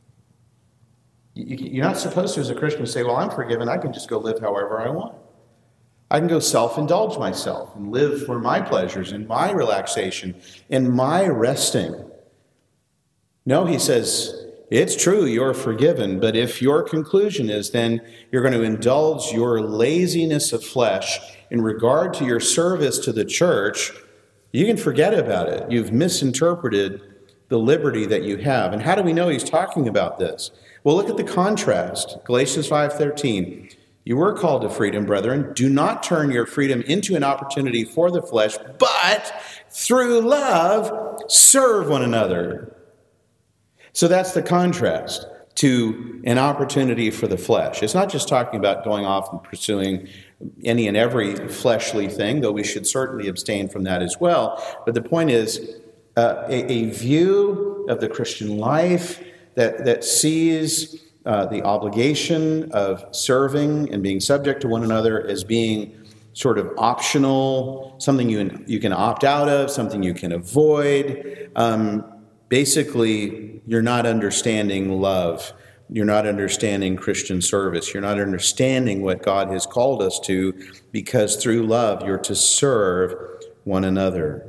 You're not supposed to, as a Christian, say, well, I'm forgiven. I can just go live however I want. I can go self-indulge myself and live for my pleasures and my relaxation and my resting. No, he says, it's true, you're forgiven, but if your conclusion is then you're going to indulge your laziness of flesh in regard to your service to the church, you can forget about it. You've misinterpreted the liberty that you have. And how do we know he's talking about this? Well, look at the contrast. Galatians five thirteen. You were called to freedom, brethren. Do not turn your freedom into an opportunity for the flesh, but through love, serve one another. So that's the contrast. to an opportunity for the flesh. It's not just talking about going off and pursuing any and every fleshly thing, though we should certainly abstain from that as well. But the point is uh, a, a view of the Christian life that, that sees uh, the obligation of serving and being subject to one another as being sort of optional, something you, you can opt out of, something you can avoid. Um, basically, you're not understanding love. You're not understanding Christian service. You're not understanding what God has called us to, because through love, you're to serve one another.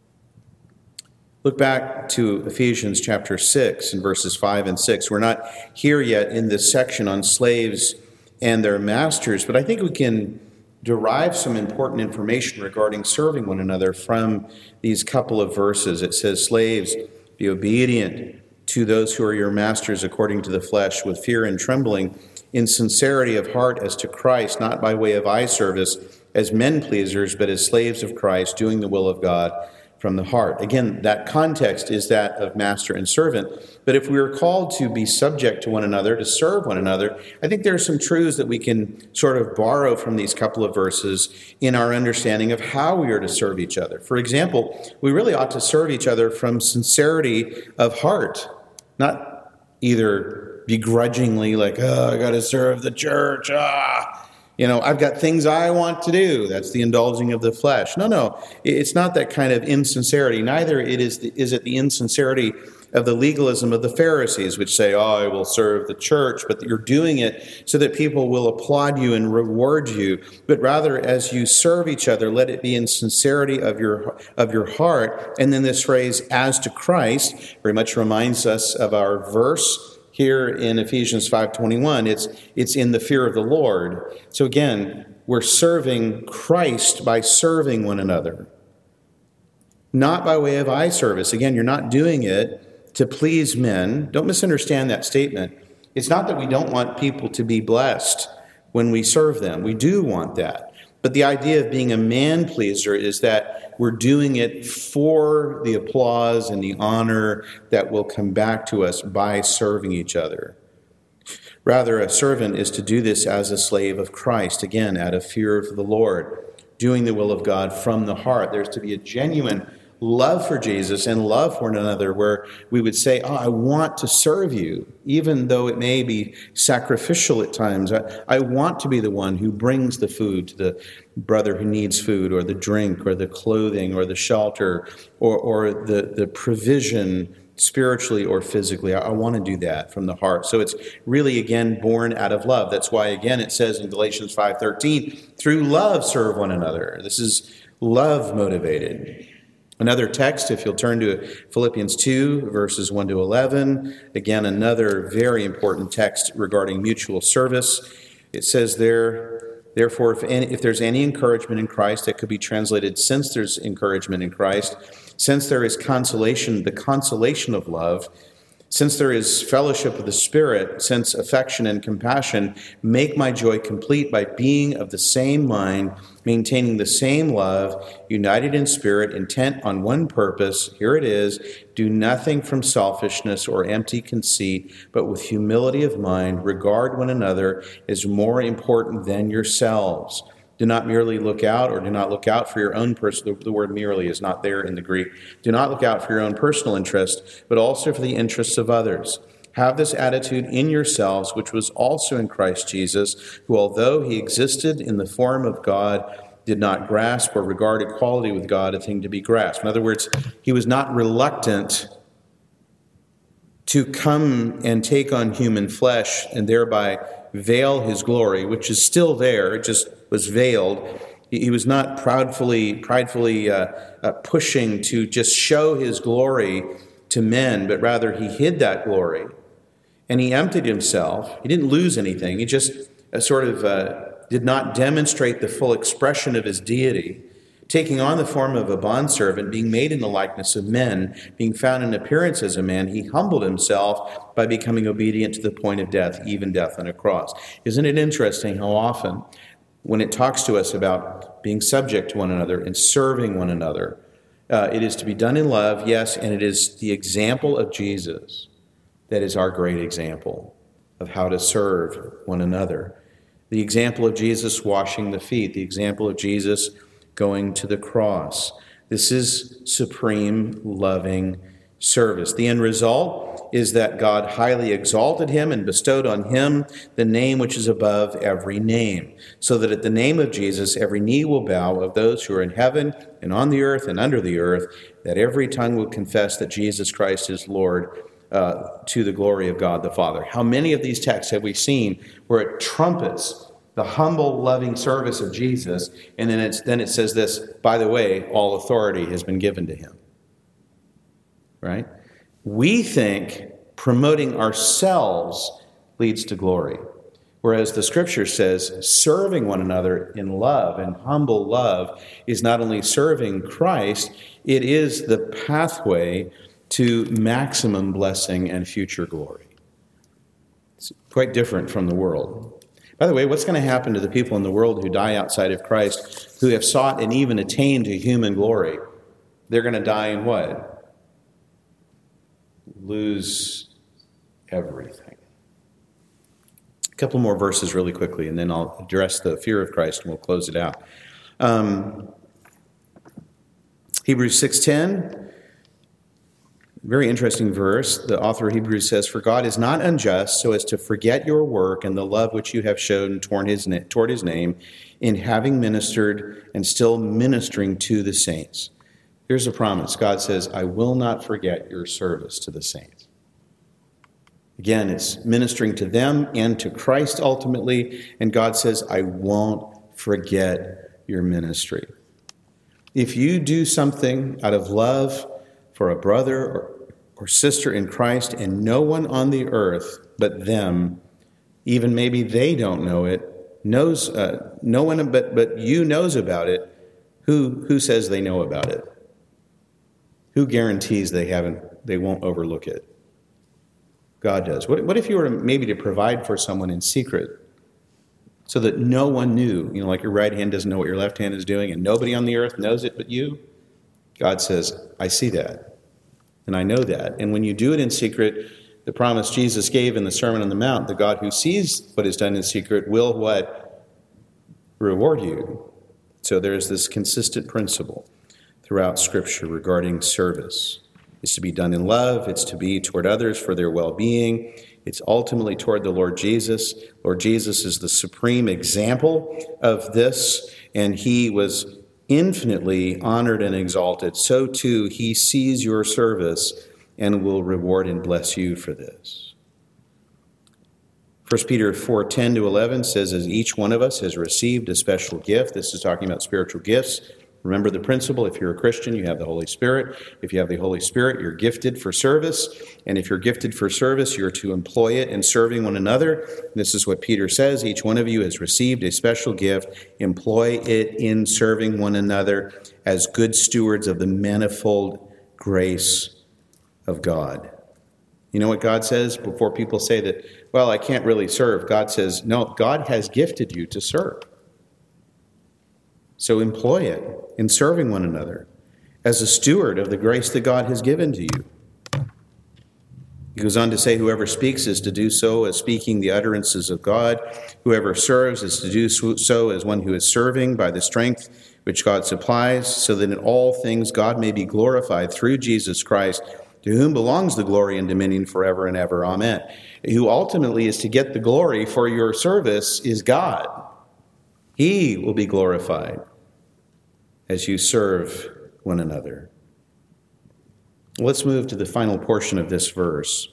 Look back to Ephesians chapter six and verses five and six. We're not here yet in this section on slaves and their masters, but I think we can derive some important information regarding serving one another from these couple of verses. It says, "Slaves, be obedient to those who are your masters according to the flesh, with fear and trembling, in sincerity of heart as to Christ, not by way of eye service as men pleasers, but as slaves of Christ, doing the will of God from the heart." Again, that context is that of master and servant. But if we are called to be subject to one another, to serve one another, I think there are some truths that we can sort of borrow from these couple of verses in our understanding of how we are to serve each other. For example, we really ought to serve each other from sincerity of heart, not either begrudgingly like, oh, I got to serve the church, ah, you know, I've got things I want to do. That's the indulging of the flesh. No, no, it's not that kind of insincerity. Neither it is, the, is it the insincerity of the legalism of the Pharisees, which say, oh, I will serve the church, but you're doing it so that people will applaud you and reward you. But rather, as you serve each other, let it be in sincerity of your of your heart. And then this phrase, as to Christ, very much reminds us of our verse here in Ephesians five twenty-one. It's, it's in the fear of the Lord. So again, we're serving Christ by serving one another, not by way of eye service. Again, you're not doing it to please men. Don't misunderstand that statement. It's not that we don't want people to be blessed when we serve them. We do want that. But the idea of being a man pleaser is that we're doing it for the applause and the honor that will come back to us by serving each other. Rather, a servant is to do this as a slave of Christ, again, out of fear of the Lord, doing the will of God from the heart. There's to be a genuine love for Jesus and love for one another, where we would say, oh, I want to serve you, even though it may be sacrificial at times. I, I want to be the one who brings the food to the brother who needs food, or the drink, or the clothing, or the shelter, or, or the, the provision spiritually or physically. I, I want to do that from the heart. So it's really, again, born out of love. That's why, again, it says in Galatians five thirteen, through love serve one another. This is love motivated. Another text, if you'll turn to Philippians two, verses one to eleven, again, another very important text regarding mutual service. It says there, therefore, if, any, if there's any encouragement in Christ, that could be translated, since there's encouragement in Christ, since there is consolation, the consolation of love, since there is fellowship of the Spirit, since affection and compassion, make my joy complete by being of the same mind, maintaining the same love, united in spirit, intent on one purpose. Here it is, do nothing from selfishness or empty conceit, but with humility of mind, regard one another as more important than yourselves. Do not merely look out, or do not look out for your own personal, the word merely is not there in the Greek. Do not look out for your own personal interest, but also for the interests of others. Have this attitude in yourselves, which was also in Christ Jesus, who, although he existed in the form of God, did not grasp or regard equality with God a thing to be grasped. In other words, he was not reluctant to come and take on human flesh and thereby veil his glory, which is still there, it just was veiled. He was not proudfully, pridefully uh, uh, pushing to just show his glory to men, but rather he hid that glory and he emptied himself. He didn't lose anything. He just uh, sort of uh, did not demonstrate the full expression of his deity, taking on the form of a bondservant, being made in the likeness of men, being found in appearance as a man. He humbled himself by becoming obedient to the point of death, even death on a cross. Isn't it interesting how often, when it talks to us about being subject to one another and serving one another, uh, it is to be done in love, yes, and it is the example of Jesus that is our great example of how to serve one another. The example of Jesus washing the feet, the example of Jesus going to the cross. This is supreme loving service. The end result is that God highly exalted him and bestowed on him the name which is above every name, so that at the name of Jesus every knee will bow, of those who are in heaven and on the earth and under the earth, that every tongue will confess that Jesus Christ is Lord, uh, to the glory of God the Father. How many of these texts have we seen where it trumpets the humble, loving service of Jesus, and then it's then it says this, by the way, all authority has been given to him. Right? We think promoting ourselves leads to glory, whereas the Scripture says serving one another in love and humble love is not only serving Christ, it is the pathway to maximum blessing and future glory. It's quite different from the world. By the way, what's going to happen to the people in the world who die outside of Christ, who have sought and even attained to human glory? They're going to die in what? Lose everything. A couple more verses really quickly, and then I'll address the fear of Christ, and we'll close it out. Um, Hebrews six ten, very interesting verse. The author of Hebrews says, "For God is not unjust so as to forget your work and the love which you have shown toward his, na- toward his name in having ministered and still ministering to the saints." Here's a promise. God says, I will not forget your service to the saints. Again, it's ministering to them and to Christ ultimately, and God says, I won't forget your ministry. If you do something out of love for a brother or, or sister in Christ, and no one on the earth but them, even maybe they don't know it, knows, uh, no one but, but you knows about it, who, who says they know about it? Who guarantees they haven't, they won't overlook it? God does. What, what if you were maybe to provide for someone in secret so that no one knew, you know, like your right hand doesn't know what your left hand is doing and nobody on the earth knows it but you? God says, I see that and I know that. And when you do it in secret, the promise Jesus gave in the Sermon on the Mount, the God who sees what is done in secret will what? Reward you. So there's this consistent principle throughout Scripture regarding service. It's to be done in love. It's to be toward others for their well-being. It's ultimately toward the Lord Jesus. Lord Jesus is the supreme example of this, and he was infinitely honored and exalted. So too, he sees your service and will reward and bless you for this. First Peter four ten to eleven says, as each one of us has received a special gift. This is talking about spiritual gifts. Remember the principle, if you're a Christian, you have the Holy Spirit. If you have the Holy Spirit, you're gifted for service. And if you're gifted for service, you're to employ it in serving one another. This is what Peter says. Each one of you has received a special gift. Employ it in serving one another as good stewards of the manifold grace of God. You know what God says before people say that, well, I can't really serve? God says, no, God has gifted you to serve. So employ it in serving one another as a steward of the grace that God has given to you. He goes on to say, whoever speaks is to do so as speaking the utterances of God. Whoever serves is to do so as one who is serving by the strength which God supplies, so that in all things God may be glorified through Jesus Christ, to whom belongs the glory and dominion forever and ever. Amen. Who ultimately is to get the glory for your service is God. He will be glorified as you serve one another. Let's move to the final portion of this verse.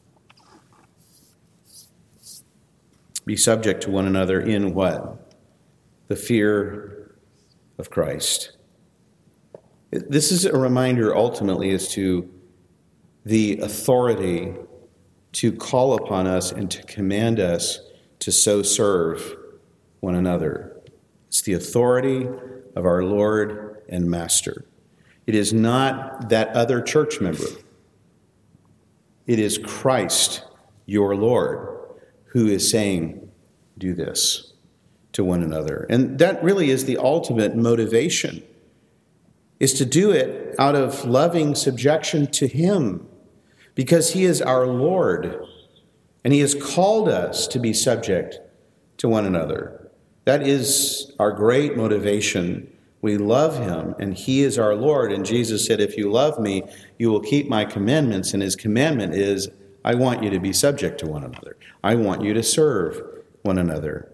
Be subject to one another in what? The fear of Christ. This is a reminder ultimately as to the authority to call upon us and to command us to so serve one another. It's the authority of our Lord and Master. It is not that other church member. It is Christ, your Lord, who is saying, do this to one another. And that really is the ultimate motivation, is to do it out of loving subjection to him, because he is our Lord, and he has called us to be subject to one another. That is our great motivation. We love him, and he is our Lord. And Jesus said, if you love me, you will keep my commandments. And his commandment is, I want you to be subject to one another. I want you to serve one another.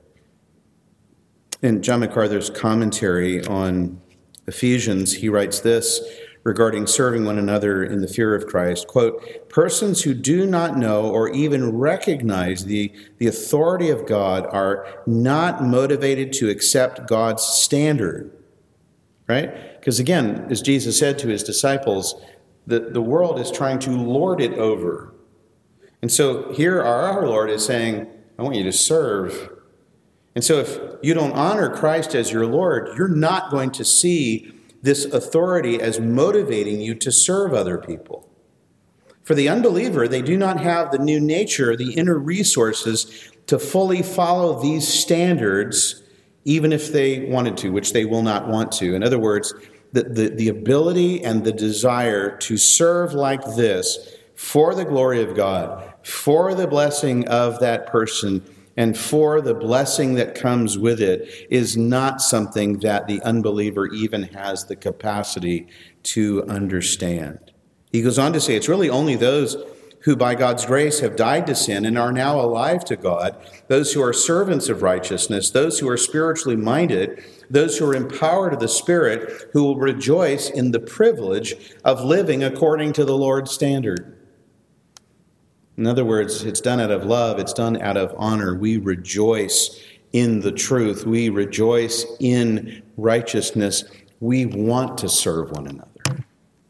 In John MacArthur's commentary on Ephesians, he writes this regarding serving one another in the fear of Christ, quote, persons who do not know or even recognize the, the authority of God are not motivated to accept God's standard, right? Because again, as Jesus said to his disciples, the, the world is trying to lord it over. And so here our Lord is saying, I want you to serve. And so if you don't honor Christ as your Lord, you're not going to see this authority as motivating you to serve other people. For the unbeliever, they do not have the new nature, the inner resources to fully follow these standards, even if they wanted to, which they will not want to. In other words, the, the, the ability and the desire to serve like this for the glory of God, for the blessing of that person, and for the blessing that comes with it is not something that the unbeliever even has the capacity to understand. He goes on to say it's really only those who by God's grace have died to sin and are now alive to God, those who are servants of righteousness, those who are spiritually minded, those who are empowered of the Spirit, who will rejoice in the privilege of living according to the Lord's standard. In other words, it's done out of love. It's done out of honor. We rejoice in the truth. We rejoice in righteousness. We want to serve one another.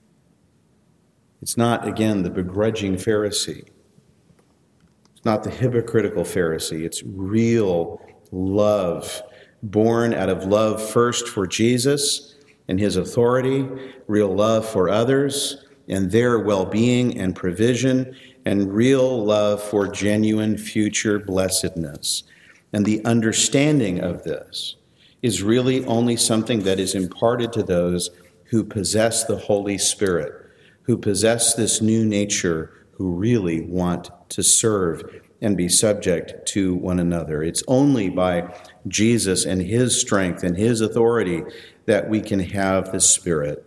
It's not, again, the begrudging Pharisee. It's not the hypocritical Pharisee. It's real love, born out of love first for Jesus and his authority, real love for others and their well-being and provision, and real love for genuine future blessedness. And the understanding of this is really only something that is imparted to those who possess the Holy Spirit, who possess this new nature, who really want to serve and be subject to one another. It's only by Jesus and his strength and his authority that we can have the Spirit.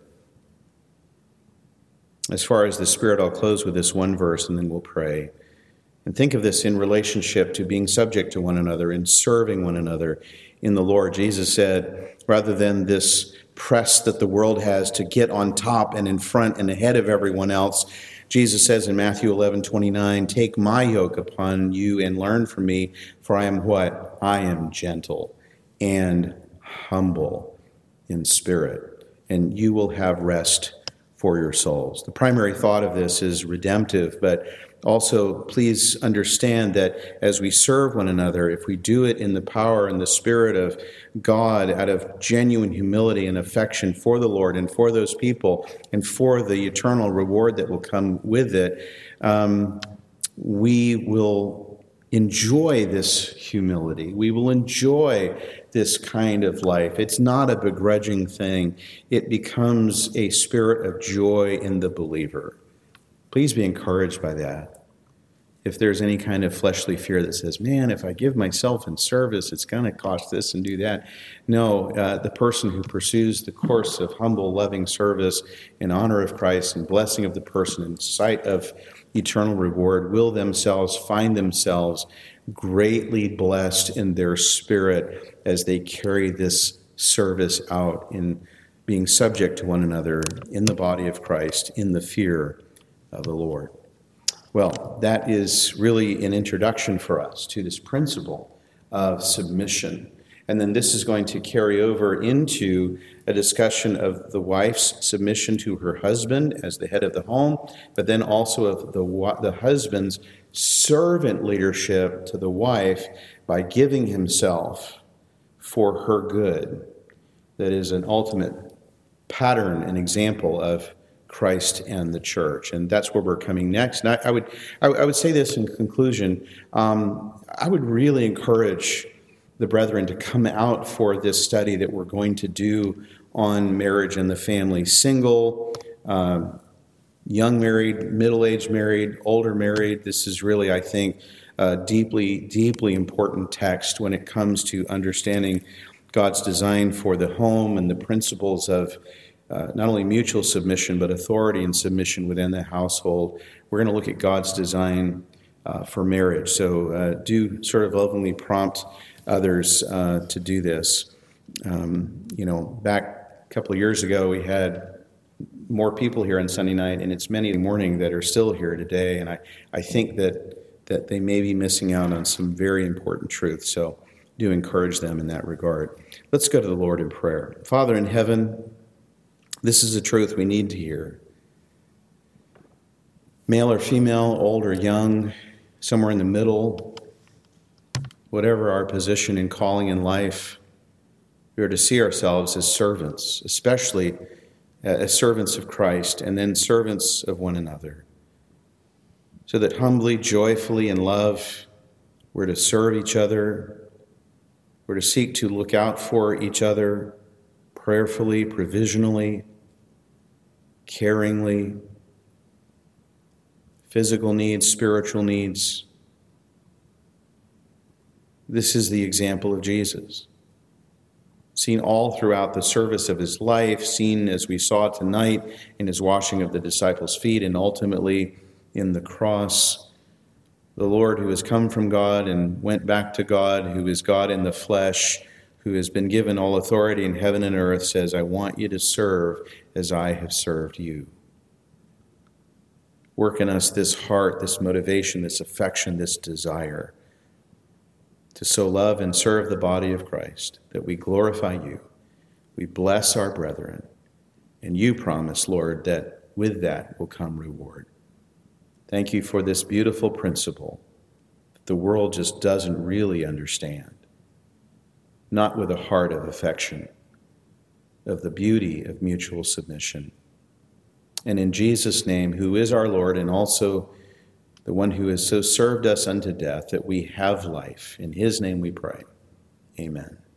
As far as the Spirit, I'll close with this one verse and then we'll pray. And think of this in relationship to being subject to one another and serving one another in the Lord. Jesus said, rather than this press that the world has to get on top and in front and ahead of everyone else, Jesus says in Matthew eleven twenty-nine, take my yoke upon you and learn from me, for I am what? I am gentle and humble in spirit, and you will have rest for your souls. The primary thought of this is redemptive, but also please understand that as we serve one another, if we do it in the power and the Spirit of God, out of genuine humility and affection for the Lord and for those people and for the eternal reward that will come with it, um, we will enjoy this humility. We will enjoy this kind of life. It's not a begrudging thing. It becomes a spirit of joy in the believer. Please be encouraged by that. If there's any kind of fleshly fear that says, man, if I give myself in service, it's going to cost this and do that. No, uh, the person who pursues the course of humble, loving service in honor of Christ and blessing of the person in sight of eternal reward will themselves find themselves greatly blessed in their spirit as they carry this service out in being subject to one another in the body of Christ, in the fear of the Lord. Well, that is really an introduction for us to this principle of submission. And then this is going to carry over into a discussion of the wife's submission to her husband as the head of the home, but then also of the, the husband's servant leadership to the wife by giving himself for her good. That is an ultimate pattern and example of Christ and the church, and that's where we're coming next. And I, I would, I, I would say this in conclusion. Um, I would really encourage the brethren to come out for this study that we're going to do on marriage and the family, single, um, young married, middle-aged married, older married. This is really, I think, a deeply, deeply important text when it comes to understanding God's design for the home and the principles of uh, not only mutual submission, but authority and submission within the household. We're going to look at God's design uh, for marriage. So uh, do sort of lovingly prompt others uh, to do this. Um, you know, back a couple of years ago, we had more people here on Sunday night, and it's many in the morning that are still here today. And I, I think that, that they may be missing out on some very important truth. So do encourage them in that regard. Let's go to the Lord in prayer. Father in heaven, this is a truth we need to hear. Male or female, old or young, somewhere in the middle, whatever our position and calling in life, we are to see ourselves as servants, especially as servants of Christ, and then servants of one another, so that humbly, joyfully, in love, we're to serve each other. We're to seek to look out for each other prayerfully, provisionally, caringly, physical needs, spiritual needs. This is the example of Jesus, seen all throughout the service of his life, seen as we saw tonight in his washing of the disciples' feet, and ultimately in the cross. The Lord who has come from God and went back to God, who is God in the flesh, who has been given all authority in heaven and earth, says, I want you to serve as I have served you. Work in us this heart, this motivation, this affection, this desire to so love and serve the body of Christ, that we glorify you, we bless our brethren, and you promise, Lord, that with that will come reward. Thank you for this beautiful principle that the world just doesn't really understand, not with a heart of affection, of the beauty of mutual submission. And in Jesus' name, who is our Lord and also the one who has so served us unto death, that we have life. In his name we pray. Amen.